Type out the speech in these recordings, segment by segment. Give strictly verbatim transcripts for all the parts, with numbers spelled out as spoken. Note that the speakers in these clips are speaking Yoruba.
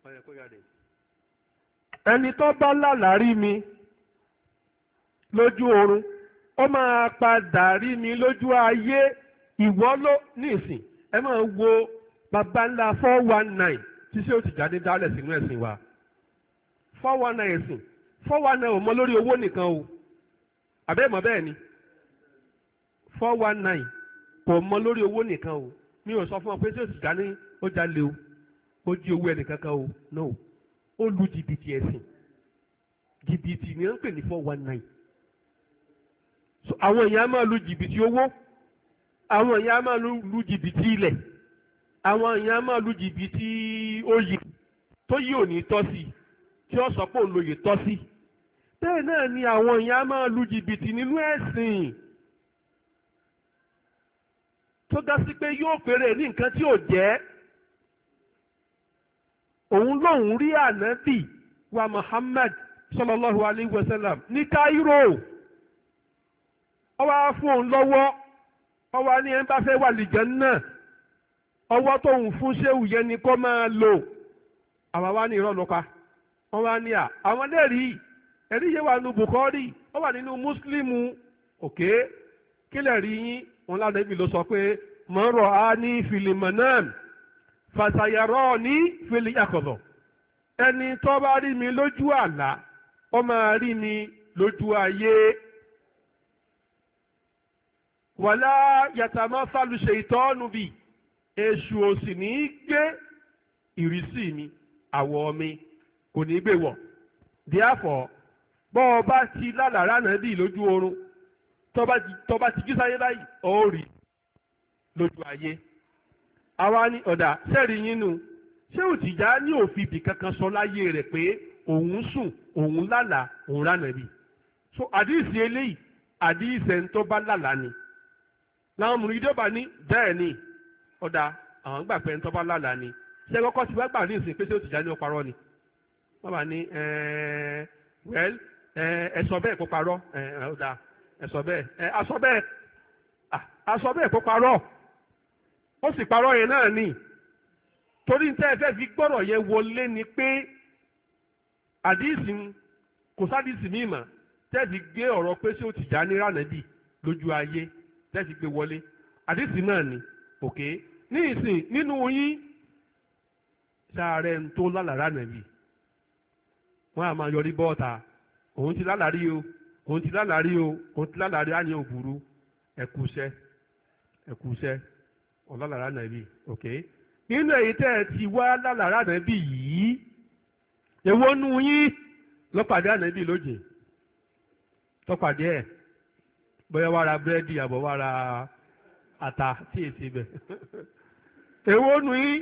ẹni tó bá lálàrí mi lójú oorun ó máa padà rí mi lójú ayé. Ìwọ ló ní ìsìn ẹ máa wo baba ńlá four one nine tí ṣé ó ti jáde dálẹ̀ sínú ẹ̀sìn wa. four one nine ẹ̀sìn four one nine ò mọ lórí owó nìkan o àbẹ́ mọ̀ bẹ́ẹ̀ ni four one nine kò mọ lórí owó nìkan o mi ò sọ fún ọ pé ṣé ó ti jáde ó jalè o ó jí owó ẹnìkankan o no ó lu jìbìtì ẹ̀sìn jìbìtì ni wọ́n ń pè ní four one nine. So àwọn èèyàn máa lu jìbìtì owó àwọn èèyàn máa lu jìbìtì ilẹ̀ àwọn èèyàn máa lu jìbìtì oyè tó yí òní tọ́ sí tí ó sọ pé òun lóye tọ́ sí. Bẹ́ẹ̀ náà ni àwọn èèyàn máa lu jìbìtì nínú ẹ̀sìn tó dá sí pé yóò péré ní nǹkan tí ò jẹ́. Òun lòun rí ànábì wa Muhammad sallallahu alayhi wa sallam ní Cairo ó wá fún òun lọ́wọ́ ó wá ní ẹni bá fẹ́ wà lìjánnà ọwọ́ tóun fún ṣéwù yẹn ni kó máa lò. àwa wá ní irọ́ lọ́ka wọ́n wá ní à àwọn lẹ́rìí ẹ̀rí yẹn wà nínú Bukhari ó wà nínú Muslimu òkè kílẹ̀ rí yín wọn lánàá ibi ló sọ pé man ra'ani fil manam fasayarani fil yaqظة ẹni tó bá rí mi lójú àlá ó máa rí mi lójú ayé. wàlá yatamathalu shaytanu bi èṣù òsì ní í gbé ìrísí mi àwọ̀ mi kò ní gbé wọ̀. therefore bọ́ ọ bá ti lálàrá nàbí lójú oorun tó bá ti jí sáyé báyìí ó rí lójú ayé. àwa ní ọ̀dà sẹ́ẹ̀rì yín nù ṣé òtìjà ní òfin ibì kankan sọ láyé rẹ̀ pé òun sùn òun lálàá òun ránàbí. so àdìsí eléyìí àdìsí ẹni tó bá lálàá ni làwọn mùrìdọ́bà ní bẹ́ẹ̀ ni ọ̀dà àwọn gbà pé ẹni tó bá lálàá ni ṣé kọ́kọ́ ti wá gbà ní ìsìn pé ṣé òtìjà ní ó parọ́ ni wọ́n bá ní well ẹ sọ bẹ́ẹ̀ kó parọ́ ọ̀dà ẹ sọ bẹ́ẹ̀ a sọ bẹ́ẹ̀ a sọ bẹ́ẹ̀ kó parọ́ ó sì parọ́ yẹn náà ni torí tẹ́ ẹ fẹ́ fi gbọ́rọ̀ yẹn wọlé ni pé àdìsí kò sádìsí mi mà tẹ́ ẹ fi gbé ọ̀rọ̀ pé ṣé òtìjà ní rànàbì lójú ayé tẹ́ ẹ fi gbé wọlé àdìsí náà ni òkè ní ìsìn nínú yín sáré ń tó lálàrá nàbì wọ́n á máa yọrí bọ́ọ̀ta òun ti lálàrí o òun ti lálàrí o òun ti lálàrí á ní òbúrú ẹ̀kúṣẹ́ ẹ̀kúṣẹ́ ọ̀làlàrá nàbì ok nínú èyí tẹ́ ẹ ti wá lálàrá nàbì yìí èwo nù yín lọ́pàdé ànábì lóje tọ́pàdé ẹ̀ bóyá wàá ra búrẹ́dì àbọ̀ wàá ra ata tí èsì bẹ̀ èwo nù yín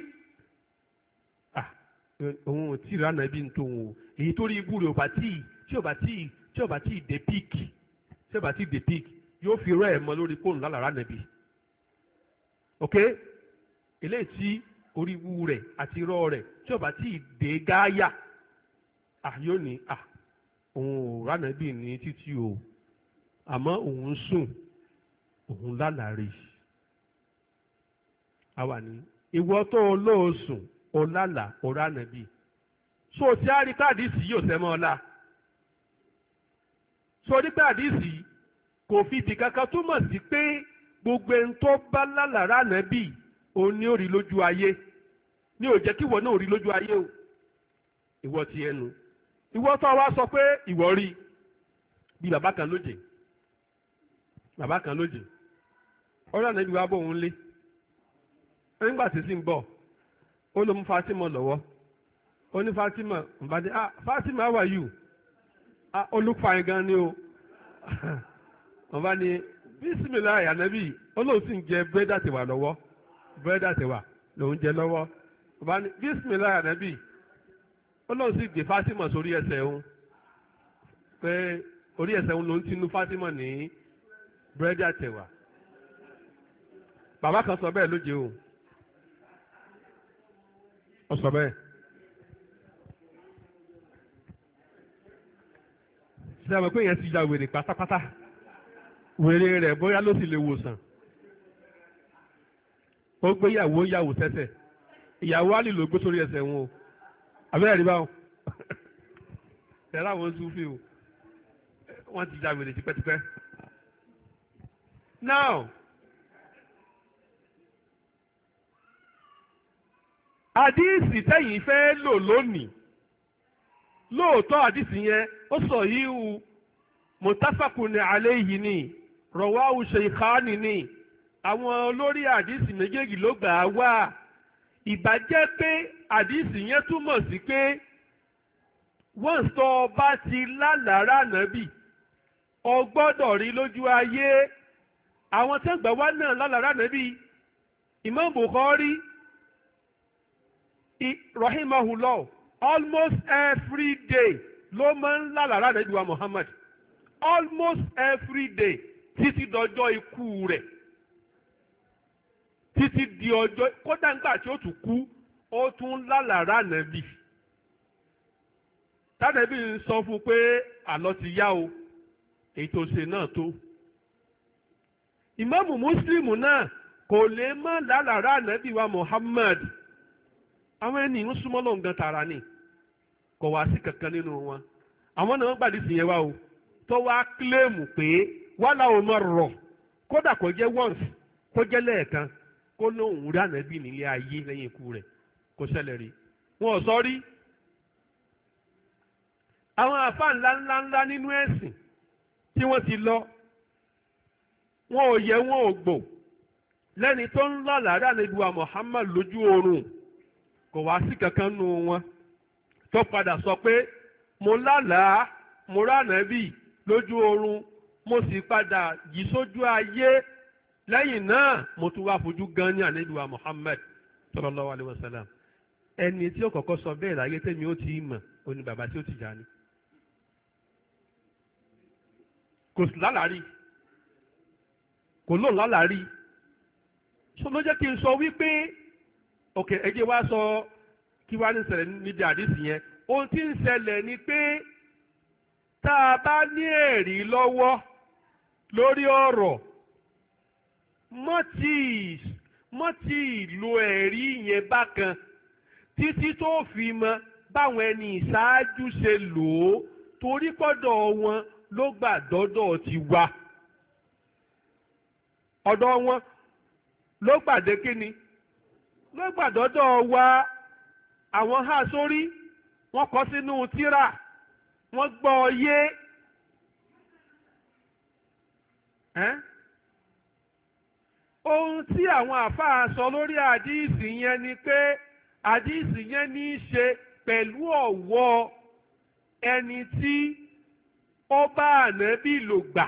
òun ò tí ì ránà bí n tó òun o èyí tó rí ibú rẹ̀ ò bá tí ì tí ò bá tí ì tí ò bá tí ì dé píìkì tí ò bá tí ì dé píìkì yóò fi rẹ́ ẹ̀ mọ́ lórí fóònù lálàrá nàbí ok eléyìí tí orí ibú rẹ̀ àti irọ́ rẹ̀ tí ò bá tí ì dé gáyà à yóò ní à òun ò ránà bí ní títí o àmọ́ òun sùn òun lálàrí àwa ní ìwọ tó olóòsùn ọ̀làlà ọ̀rànàbí so tí a rí káàdìsì yóò sẹ́mọ́ ọ̀la so ní káàdìsì kò fi ìdí kankan túmọ̀ sí pé gbogbo ẹni tó bá lálàrá nàbí òun ni ó rí lójú ayé ní ò jẹ́ kí ìwọ náà rí lójú ayé o ìwọ ti ẹnu ìwọ tó wá sọ pé ìwọ rí bí bàbá kan lóje bàbá kan lóje ọ̀rànàbí wa bọ̀ òun lé nígbà tí sì ń bọ̀ ó ló mú Fatima lọ́wọ́ ó ní Fatima nbàdí ah Fatima how are you ah ó look fine gan ni o wọ́n bá ní bísímìláì ànábì ó lóun sì ń jẹ búrẹ́dì àtẹ̀wà lọ́wọ́ búrẹ́dì àtẹ̀wà lòun jẹ lọ́wọ́ wọ́n bá ní bísímìláì ànábì ó lóun sì gbé Fatima sórí ẹsẹ̀ òun pé orí ẹsẹ̀ òun lòun ti nu Fatima ní búrẹ́dì àtẹ̀wà bàbá kan sọ bẹ́ẹ̀ lóje o. Ọ̀sọ̀ bẹ́ẹ̀. Ṣé àwọn pé yẹn ti ya wèrè pátápátá? Wèrè rẹ̀ bóyá ló sì lè wòsàn. Ó gbé ìyàwó ìyàwó sẹ́sẹ̀. Ìyàwó Àlì ló gbé sórí ẹsẹ̀ wọn o. àbẹ́rẹ́ rí báwọn ẹ̀rọ àwọn Sufi o wọ́n ti jáwèrè tipẹ́tipẹ́. now àdíìsì tẹ́yìn fẹ́ lò lónìí lóòótọ́ àdíìsì yẹn ó sọ yíwu mutafakun alayhi ni rawahu shaykhani ni àwọn olórí àdíìsì méjèèjì ló gbà á wá ìbàjẹ́ pé àdíìsì yẹn túmọ̀ sí pé wọ́n sọ bá ti lálàárà nàbì o gbọ́dọ̀ rí lójú ayé àwọn tó ń gbà wá náà lálàárà nàbì Imam Bukhari rahimahullah almost every day ló máa ń lálàárà nàbì wa Muhammad almost every day títí dọjọ́ ikú rẹ̀ títí di ọjọ́ kódà nígbà tí ó tún kú ó tún lálàárà nàbì tánàbí ń sọ fún pé àlọ́ ti yá o èyí tó ṣe náà tó ìmáàmù Muslim náà kò lè mọ́ lálàárà nàbì wa Muhammad àwọn ẹni ń súnmọ́ lọ́n gan tààrà ni kò wá sí kankan nínú wọn àwọn náà wọ́n gbàdí sí yẹn wá o tó wá kílèmù pé wàhálà ò mọ̀ rọ̀ kódà kò jẹ́ once kó jẹ́ lẹ́ẹ̀kan kó lóun rí ànábì nílé ayé lẹ́yìn ikú rẹ̀ kó ṣẹlẹ̀ rí wọn ò sọ rí. àwọn àfa ńlá ńlá ńlá nínú ẹ̀sìn tí wọ́n ti lọ wọn ò yẹ wọn ò gbò lẹ́ni tó ń lálàárà ànábì wa Muhammad lójú oorun kò wá sí kankan nù wọn tó padà sọ pé mo lálàá mo rá ànábì lójú oorun mo sì padà jí sójú ayé lẹ́yìn náà mo tún wá fojú gan ní ànábì wa Muhammad sallallahu alaihi wasallam ẹni tí ó kọ́kọ́ sọ bẹ́ẹ̀ láyé tẹ́mi ó ti mọ̀ ó ní bàbá tí ó ti jà ní. kò sí lálàárí kò lóun lálàárí so ló jẹ́ kí n sọ wípé òkè ẹ jẹ́ wá sọ kí wá ní ṣẹlẹ̀ níbi àdìsí yẹn ohun tí ń ṣẹlẹ̀ ni pé tá a bá ní ẹ̀rí lọ́wọ́ lórí ọ̀rọ̀ mọ́tì mọ́tì lo ẹ̀rí yẹn bákan títí tó fi mọ báwọn ẹni ìṣáájú ṣe lò ó torí pọ́dọ̀ wọn ló gbà dọ́dọ̀ ti wá ọ̀dọ̀ wọn ló gbàdé kíni ló gbà dọ́dọ̀ wa àwọn há sórí wọ́n kọ sínú tírà wọ́n gbọ́ ọ yé ohun tí àwọn àfáà sọ lórí àdíìsì yẹn ni pé àdíìsì yẹn ní í ṣe pẹ̀lú ọ̀wọ́ ẹni tí ó bá ànábì lò gbà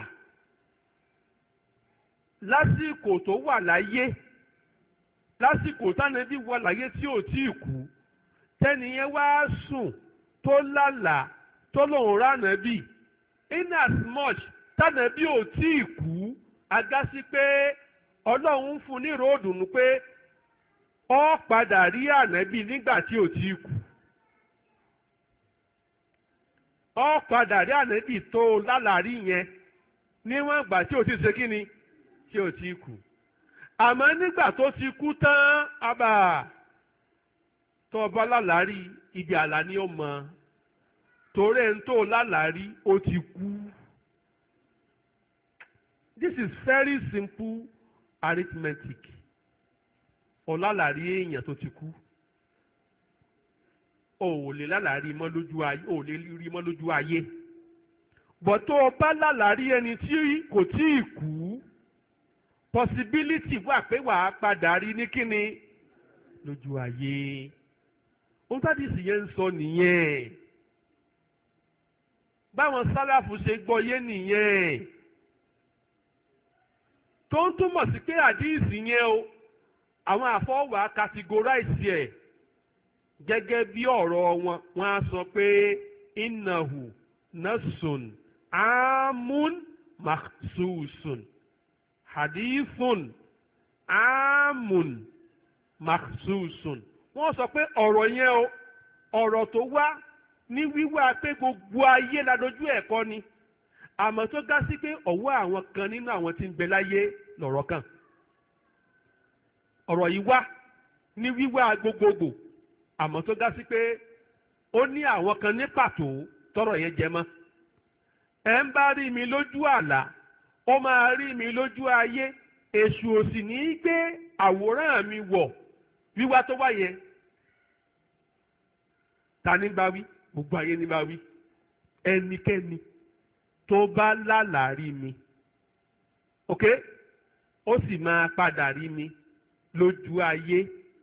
lásìkò tó wà láyé lásìkò tánàbí wà láyé tí ò tí ì kú tẹ́niyẹn wá sùn tó lálàá tó lòun ránàbí in as much tánàbí ò tí ì kú agásí pé ọlọ́run fún ní ròdùnú pé ó padà rí ànábì nígbà tí ò tí ì kú ó padà rí ànábì tó lálàrí yẹn níwọ̀n ìgbà tí ò tí ì ṣe kí ni tí ò tí ì kú àmọ́ nígbà tó ti kú tán abà tó ọba lálàrí ibi àlá ni ó mọ torí ẹni tó lálàrí ó ti kú. This is very simple arithmetic. Ọlálàrí èèyàn tó ti kú o ò lè lálàrí mọ́ lójú ayé o ò lè rí mọ́ lójú ayé bọ̀ tó o bá lálàrí ẹni tí kò tí ì kú possibility wà pé wàá padà rí ní kíni lójú ayé ohun tá àdìsí yẹn ń sọ nìyẹn báwọn sálàfù ṣe gbọ́ yé nìyẹn tó ń túmọ̀ sí pé àdìsí yẹn o àwọn àfọwà categorize ẹ̀ gẹ́gẹ́ bí ọ̀rọ̀ wọn wọ́n á sọ pé innahu nasun amun makhsusun hadithun amun makhsusun wọ́n sọ pé ọ̀rọ̀ yẹn o ọ̀rọ̀ tó wá ní wíwá pé gbogbo ayé ladojú ẹ̀kọ́ ni àmọ́ tó gá sí pé ọ̀wọ́ àwọn kan nínú àwọn tí ń bẹ láyé lọ̀rọ̀ kan ọ̀rọ̀ yìí wá ní wíwá gbogbogbò àmọ́ tó gá sí pé ó ní àwọn kan ní pàtó tọ́rọ̀ yẹn jẹ mọ́. ẹ ń bá rí mi lójú àlá ó máa rí mi lójú ayé, èṣù ò sì ní í gbé àwòrán mi wọ̀ wíwá tó wá yẹn. ta ní bá wí? gbogbo ayé ní bá wí. ẹnikẹ́ni tó bá lálàá rí mi, ok, ó sì máa padà rí mi lójú ayé,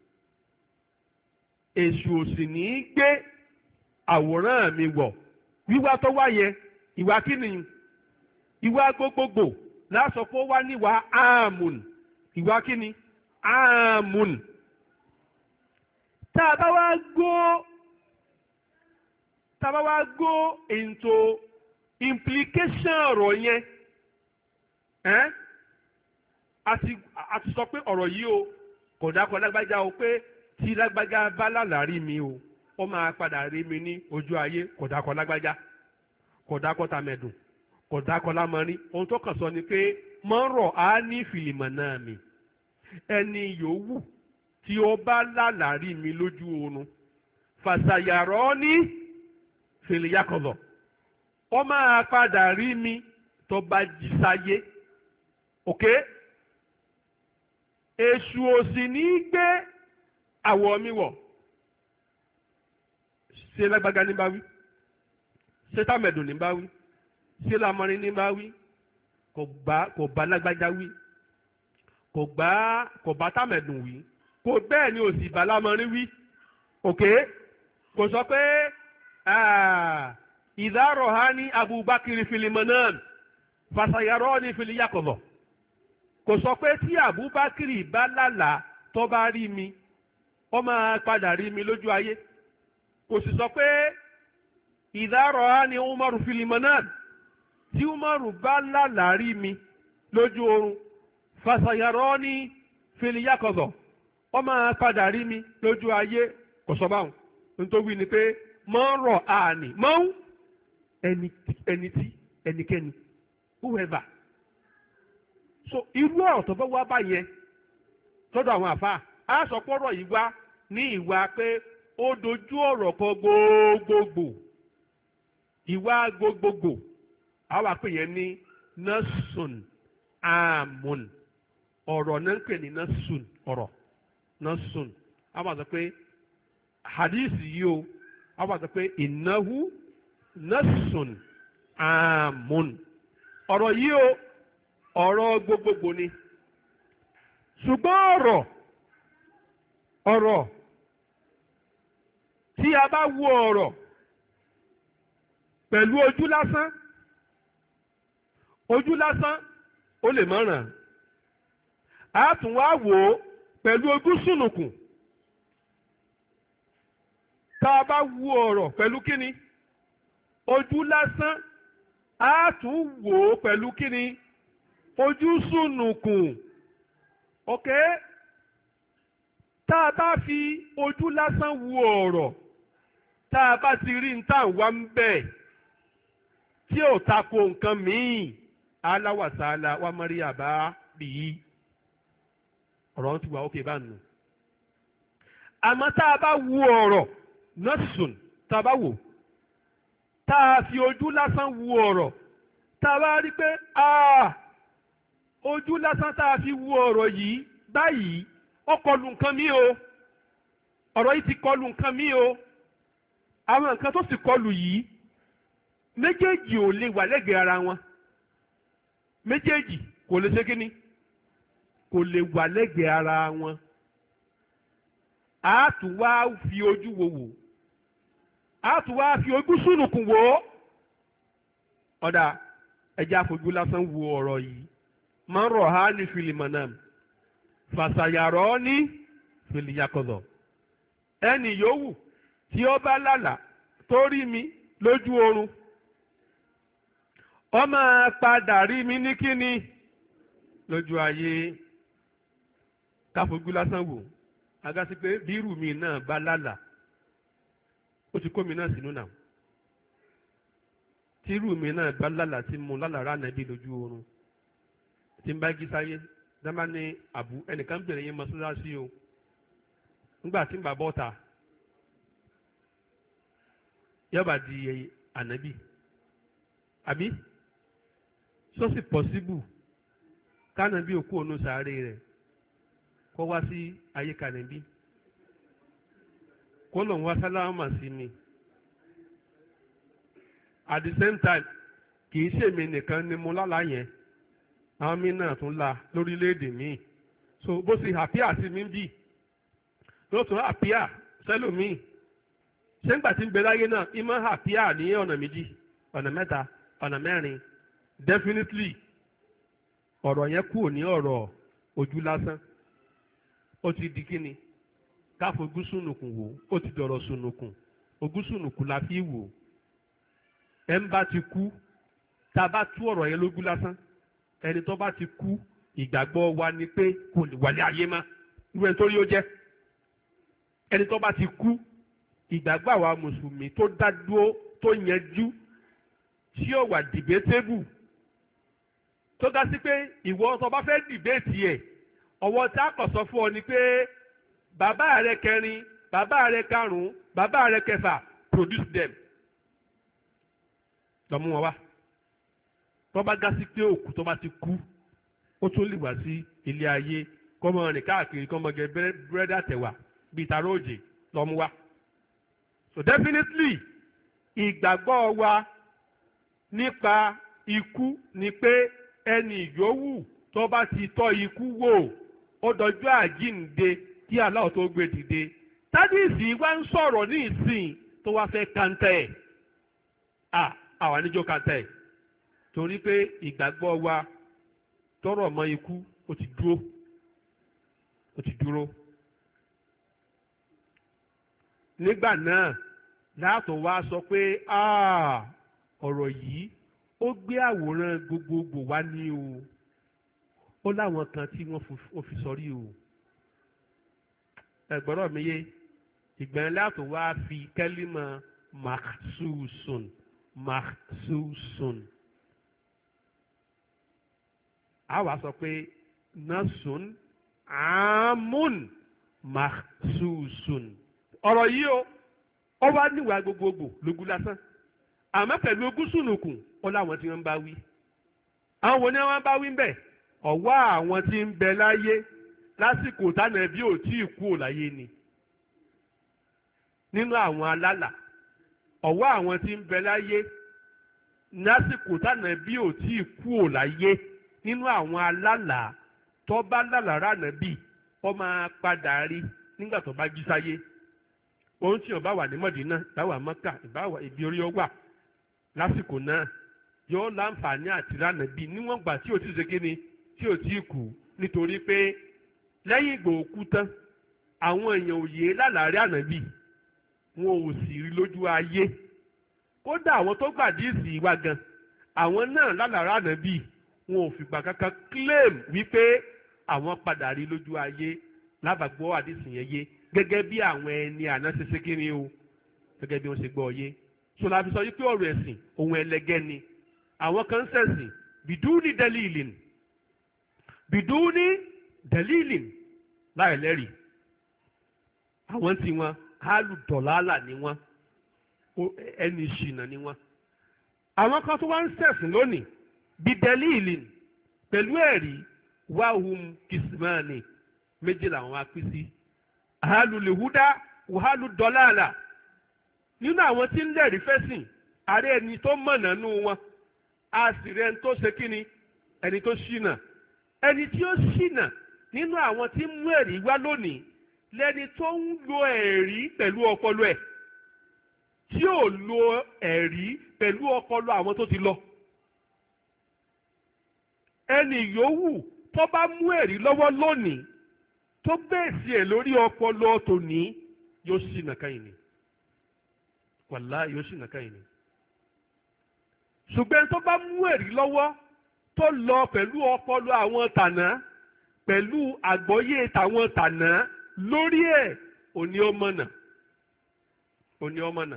èṣù ò sì ní í gbé àwòrán mi wọ̀ wíwá tó wá yẹn. ìwà kí ni? ìwà gbogbogbò lásọ pé ó wá níwà áàmùn. ìwà kí ni? áàmùn. tá a bá wá go tá a bá wá go into implication ọ̀rọ̀ yẹn, ẹ́n àti àti sọ pé ọ̀rọ̀ yìí o kò dákọ̀ lágbájá o, pé tí lágbájá bá lálàá rí mi o ó máa padà rí mi ní ojú ayé, kò dákọ̀ lágbájá, kò dákọ̀ tàmẹ̀dùn, kò dákọ̀ lámọ́rí. ohun tó kàn sọ ni pé mọ́rọ̀ á ní fìlìmọ̀ náà mi, ẹni yòówù tí ó bá lálàá rí mi lójú oorun fàṣàyàrọ́ ní fìlìyàkọ̀lọ̀, ó máa padà rí mi tó bá jí sáyé. òkè èṣù ò sì ní gbé àwọ̀ mi wọ̀. ṣé lágbága ní bá wí? ṣé tàmẹ̀dùn ní bá wí? ṣé lámọrin ní bá wí? kò bá kò bá lágbájá wí, kò bá kò bá tàmẹ̀dùn wí, kò bẹ́ẹ̀ ni ò sì bá lámọrin wí. òkè kò sọ pé ìdárọ̀ ha ní Abubakar filimanan fasayarọ́ ní filiyakọ̀lọ̀. kò sọ pé tí Abubakar bá lálàá tó bá rí mi ó máa padà rí mi lójú ayé. kò sì sọ pé ìdárọ̀ ha ní Umaru filimanan tí Umaru bá lálàá rí mi lójú oorun fasayarọ́ ní filiyakọ̀lọ̀ ó máa padà rí mi lójú ayé. kò sọ báwọn. nítorí ni pé mọ́ rọ̀ àní mọ́ ẹni ẹni tí ẹnikẹ́ni whoever. so irú ọ̀rọ̀ tó bá wá báyẹn lọ́dọ̀ àwọn àfáà á sọ pọ́rọ̀ yìí wá ní ìwà pé ó dojú ọ̀rọ̀ kan gbogbogbò. ìwà gbogbogbò àwọn àpè yẹn ní nasun amun. ọ̀rọ̀ náà ń pè ní nasun ọ̀rọ̀ nasun. àwọn àti pé hadith yìí o àwọn àti pé ìnáhu nasun amun. ọ̀rọ̀ yìí o ọ̀rọ̀ gbogbogbò ni. ṣùgbọ́n ọ̀rọ̀ ọ̀rọ̀ tí a bá wo ọ̀rọ̀ pẹ̀lú ojú lásán, ojú lásán ó lè mọ̀ràn. a tún wá wò ó pẹ̀lú ojú sùnùkùn. tá a bá wo ọ̀rọ̀ pẹ̀lú kíni? ojú lásán. a tún wò ó pẹ̀lú kíni? ojú sùnùkùn. ok tá a bá fi ojú lásán wo ọ̀rọ̀, tá a bá ti rí nǹkan wá ń bẹ̀ tí ò tako nǹkan míì, aláwàsálà wa mọ́rí àbá bìí ọ̀rọ̀ ti wà ókè bá nù. àmọ́ tá a bá wo ọ̀rọ̀ nọ́ọ̀sùn, tá a bá wò, tá a fi ojú lásán wo ọ̀rọ̀, tá a bá rí pé ojú lásán tá a fi wo ọ̀rọ̀ yìí báyìí ó kọlù nǹkan mi o, ọ̀rọ̀ yìí ti kọlù nǹkan mi o. àwọn nǹkan tó sì kọlù yìí méjèèjì ò lè wà lẹ́gbẹ̀ẹ́ ara wọn. méjèèjì kò lè ṣe kíní? kò lè wà lẹ́gbẹ̀ẹ́ ara wọn. a tún wá fi ojú wo wò, a tún wá fi ojú sùnùkùn wò ó. ọ̀dà ẹja àfojú lásán wo ọ̀rọ̀ yìí. máa ń rọ̀ ha ní fìlìmọ̀ náà fàṣàyàrọ́ ní fìlìyàkọ̀dọ̀. ẹnì yòówù tí ó bá lálàá tó rí mi lójú oorun ó máa padà rí mi ní kíni? lójú ayé. káfojú lásán wò agásí pé bírù mi náà bá lálàá ó ti kó mi náà sínú náà. tírù mi náà bá lálàá tí mo lálàá rà nàbí lójú oorun tí n bá jí sáyé dábàá ní àbú ẹnìkan bẹ̀rẹ̀ yẹn mọ́ṣáláṣí o nígbà tí n bá bọ́ ta yọba di ànábì àbí sọ́sì pọ̀síbù kánàbí òkú ònú sàárè rẹ̀ kó wá sí ayé kànàbí kó lòun wá sálámà sí mi at the same time kì í ṣèmi nìkan ni mo lálàá yẹn àwọn mi náà tún la lórílẹ̀‐èdè míì so bó ṣe àpíà sí mi bì ló tún àpíà sẹ́lòmíì ṣé ń gbà tí ń bẹ láyé náà ìmọ̀ àpíà ní ọ̀nà méjì ọ̀nà mẹ́ta ọ̀nà mẹ́rin definitely ọ̀rọ̀ yẹn kúrò ní ọ̀rọ̀ ojú lásán ó ti di kíni káfojú sùnùkùn wò ó ti dọ̀rọ̀ sùnùkùn ojú sùnùkùn la fi wò ẹ̀ ń bá ti kú tá a bá tú ọ̀rọ̀ yẹn lójú lásán ẹni tó bá ti kú ìgbàgbọ́ wa ni pé kò lè wálé ayé má irú ẹni tó rí ó jẹ́ ẹni tó bá ti kú ìgbàgbọ́ àwa mùsùlùmí tó dá dúró tó yanjú tí ó wà dìbétébù tó dá sí pé ìwọ tó bá fẹ́ dìbéètì ẹ̀ ọwọ́ tí a kọ̀ sọ fún ọ ni pé bàbá rẹ kẹrin bàbá rẹ karùn-ún bàbá rẹ kẹfà produce them lọ́mú wọn wá tó bá gá sí pé òkú tó bá ti kú ó tún lè wá sí ilé ayé kọ́mọ rìn káàkiri kọ́mọ gẹ búrẹ́dì àtẹ̀wà bíi tààrà òjè lọ́mú wá. So definitely ìgbàgbọ́ wa nípa ikú ni pé ẹni yòówù tó bá ti tọ́ ikú wò ó dọjọ́ àjíǹde kí Allah tó gbé dìde tádìsì wá ń sọ̀rọ̀ ní ìsìn tó wá fẹ́ kàńtẹ́ ẹ̀ à àwọn àníjó kàńtẹ́ ẹ̀ torí pé ìgbàgbọ́ wa tọrọ mọ́ ikú ó ti dúró ó ti dúró nígbà náà láàtọ̀ wá sọ pé ọ̀rọ̀ yìí ó gbé àwòrán gbogbogbò wá ní o ó láwọn kan tí wọ́n fi sọrí o ẹ̀gbọ́rọ̀ mi yé ìgbẹ̀rún láàtọ̀ wá fi kẹ́límọ̀ makhsusun makhsusun a wá sọ pé nasun amun makhsusun ọ̀rọ̀ yìí o ó wá níwàá gbogbogbò lógún lásán àmọ́ pẹ̀lú ogún sùnùkùn ó láwọn tí wọ́n ń bá wí àwọn wo ni wọ́n bá wí ń bẹ̀ ọ̀wọ́ àwọn tí ń bẹ láyé lásìkò tánà bí ò tí ì kú ò láyé ni nínú àwọn alálà ọ̀wọ́ àwọn tí ń bẹ láyé lásìkò tánà bí ò tí ì kú ò láyé nínú àwọn alálà tó bá lálà ránà bí ó máa padà rí nígbà tó bá jí sáyé ohun tí ó bá wà ní Mọ̀dínà ìbáwà Mọ́kà ìbáwà ibi orí ọwà lásìkò náà yóò láǹfààní àti ránà bí níwọ̀n gbà tí ò tí ì ṣe kíni tí ò tí ì kú nítorí pé lẹ́yìn ìgbà òkú tán àwọn èèyàn òye lálàárí ànábì wọn ò sì rí lójú ayé kódà àwọn tó gbàdíìsì wa gan àwọn náà lálàárí ànábì wọn ò fìgbà kankan claim wípé àwọn padà rí lójú ayé lábàgbọ́ àdìsí yẹn yé gẹ́gẹ́ bí àwọn ẹni àná ṣe ṣe kíni o gẹ́gẹ́ bí wọ́n ṣe gbọ́ yé sọlá fi sọ yí pé ọ̀rọ̀ ẹ̀sìn ohun ẹlẹgẹ́ ni àwọn kan ń ṣẹ̀sìn bìdúní dẹ́líìlìn bìdúní dẹ́líìlìn láì lẹ́rìí àwọn tí wọn alùdọ̀lálà ni wọn ẹni ṣìnà ni wọn àwọn kan tó wá ń ṣẹ̀sìn lónìí bìdẹ́líìlìn pẹ̀lú ẹ̀rí wàhùn kìsìmánì méjì làwọn apín sí àhálùlẹ̀húdá wàhálùdọ̀lálà nínú àwọn tí ń lẹ́rìí fẹ́sìn ààrẹ ẹni tó mọ̀nà nù wọn a sì rẹ ẹni tó ṣe kíni ẹni tó ṣìnà ẹni tí ó ṣìnà nínú àwọn tí ń mú ẹ̀rí wá lónìí lẹ́ni tó ń lo ẹ̀rí pẹ̀lú ọpọlọ ẹ̀ tí ò lo ẹ̀rí pẹ̀lú ọpọlọ àwọn tó ti lọ ẹni yòówù tó bá mú ẹ̀rí lọ́wọ́ lónìí tó bẹ́ẹ̀sì ẹ̀ lórí ọpọlọ tòní yóò ṣìnà káyìn ni wàlá yóò ṣìnà káyìn ni ṣùgbọ́n tó bá mú ẹ̀rí lọ́wọ́ tó lọ pẹ̀lú ọpọlọ àwọn tànà pẹ̀lú àgbọ́yé tàwọn tànà lórí ẹ̀ òní ọmọnà òní ọmọnà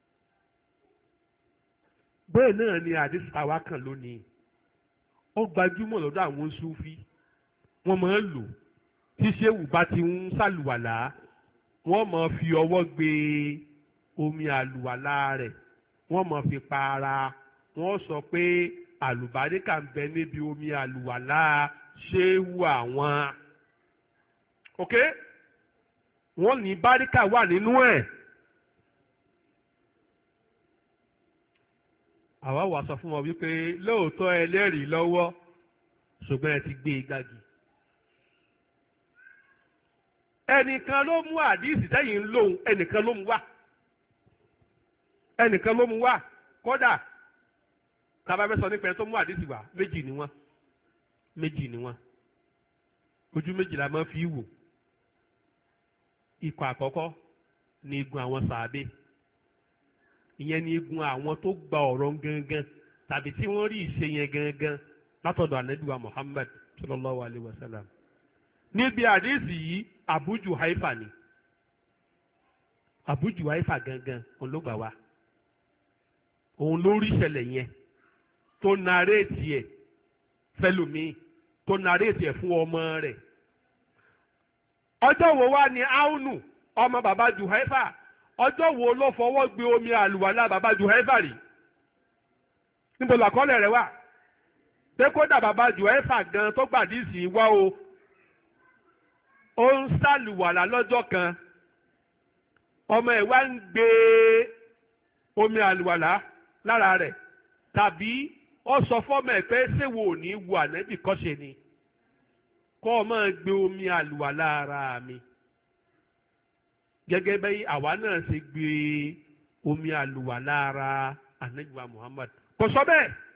bẹ́ẹ̀ náà ni àdìsí àwa kan lónìí ó gbajúmọ̀ lọ́dọ̀ àwọn Súfí wọ́n máa ń lò tí ṣéwù bá ti ń ṣàlùwàlá wọ́n máa fi ọwọ́ gbé omi àlùwàlá rẹ̀ wọ́n mọ̀ fi pa ara wọ́n sọ pé àlùbáríkà ń bẹ níbi omi àlùwàlá ṣéwù àwọn ok wọ́n ní báríkà wà nínú ẹ̀. àwa wá sọ fún wọn wípé lóòótọ́ ẹlẹ́rìí lọ́wọ́ ṣùgbọ́n ẹ ti gbé e gbági. ẹnìkan ló mú àdíìsì tẹ́yìn ń lòun ẹnìkan ló mú wá ẹnìkan ló mú wá kódà tábà fẹ́ sọ nípa ẹni tó mú àdíìsì wá méjì ni wọ́n méjì ni wọ́n ojú méjì la máa fi wò. ikọ̀ àkọ́kọ́ ni igun àwọn sàábé ìyẹn ni igun àwọn tó gba ọ̀rọ̀ gangan tàbí tí wọ́n rí ìṣe yẹn gangan látọ̀dọ̀ ànábìwá Muhammad sallallahu alayhi wa sallam. níbi àdéhìsì yìí Abu Juhaifa ni Abu Juhaifa gangan òun ló gbà wá òun ló rí ìṣẹ̀lẹ̀ yẹn tó nàréètì ẹ̀ fẹ́lòmíì tó nàréètì ẹ̀ fún ọmọ rẹ̀. ọjọ́ wo wá ni Aunu ọmọ bàbá Juhaifa ọjọ́ wo ló fọwọ́ gbé omi àlùwàlá bàbá Juhaifa rí níbo làkọọ́lẹ̀ rẹ̀ wà pé kódà bàbá Juhaifa gan tó gbàdísì wá o ó ń sàlùwàlá lọ́jọ́ kan ọmọ ẹ̀ wá ń gbé omi àlùwàlá lára rẹ̀ tàbí ó sọ fọ́mọ ẹ̀ pé ṣéwò ò ní wo ànábì kọ́ṣe ni kọ́ ọ máa gbé omi àlùwàlá ara mi gẹ́gẹ́ bẹ́ẹ̀ àwa náà ṣe gbé omi àlùwàlá ara ànábì wa Muhammad kò sọ bẹ́ẹ̀.